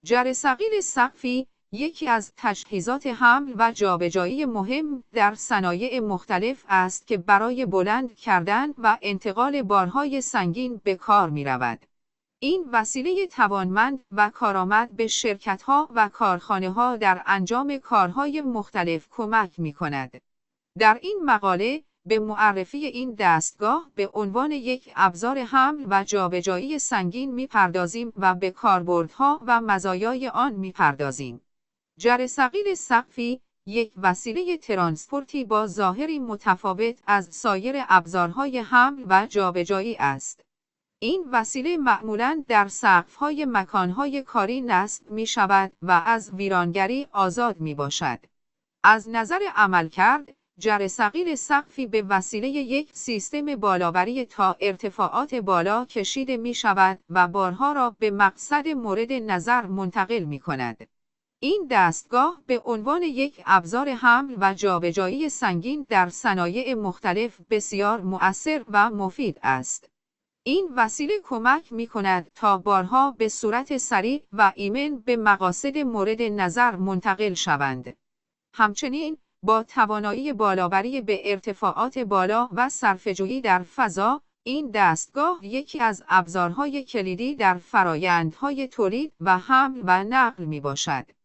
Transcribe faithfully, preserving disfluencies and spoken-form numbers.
جرثقیل سقفی یکی از تجهیزات حمل و جابجایی مهم در صنایع مختلف است که برای بلند کردن و انتقال بارهای سنگین به کار می‌رود. این وسیله توانمند و کارآمد به شرکت‌ها و کارخانه‌ها در انجام کارهای مختلف کمک می‌کند. در این مقاله به معرفی این دستگاه به عنوان یک ابزار حمل و جابجایی سنگین می‌پردازیم و به کاربردها و مزایای آن می‌پردازیم. جرثقیل سقفی یک وسیله ترانسپورتی با ظاهری متفاوت از سایر ابزارهای حمل و جابجایی است. این وسیله معمولاً در سقف‌های مکان‌های کاری نصب می‌شود و از ویرانگری آزاد می‌باشد. از نظر عملکرد، جرثقیل سقفی به وسیله یک سیستم بالاوری تا ارتفاعات بالا کشیده می‌شود و بارها را به مقصد مورد نظر منتقل می‌کند. این دستگاه به عنوان یک ابزار حمل و جابجایی سنگین در صنایع مختلف بسیار مؤثر و مفید است. این وسیله کمک می‌کند تا بارها به صورت سریع و ایمن به مقاصد مورد نظر منتقل شوند. همچنین با توانایی بالاوری به ارتفاعات بالا و صرفه‌جویی در فضا، این دستگاه یکی از ابزارهای کلیدی در فرآیندهای تولید و حمل و نقل میباشد.